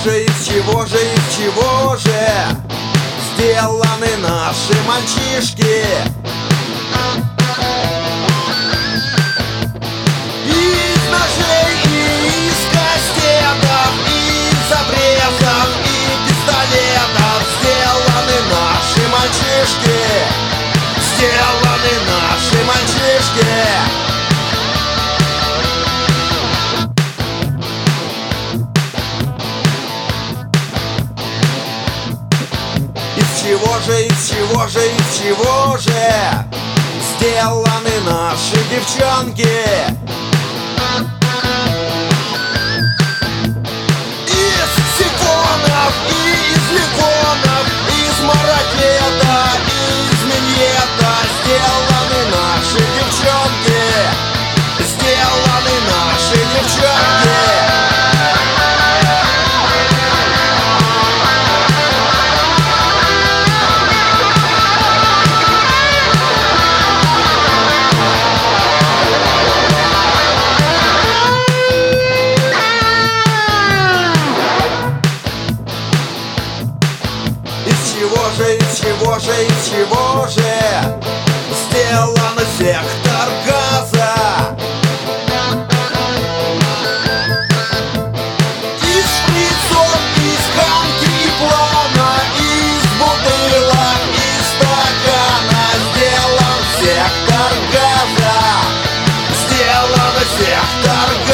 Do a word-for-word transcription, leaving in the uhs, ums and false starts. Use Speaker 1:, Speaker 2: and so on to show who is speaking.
Speaker 1: же, из чего же, из чего же сделаны наши мальчишки? Из ножей и из кастетов, из обрезов и пистолетов сделаны наши мальчишки. Сделаны наши мальчишки. Из чего же, из чего же, из чего же сделаны наши девчонки? Из сифонов и из лифонов, из маракета, из миньета сделаны наши девчонки. Сделаны наши девчонки. Из чего же, из чего же, из чего же сделан сектор газа? Из шприцов, из хамки и плана, из бутылок, из стакана сделан сектор газа. Сделан сектор газа.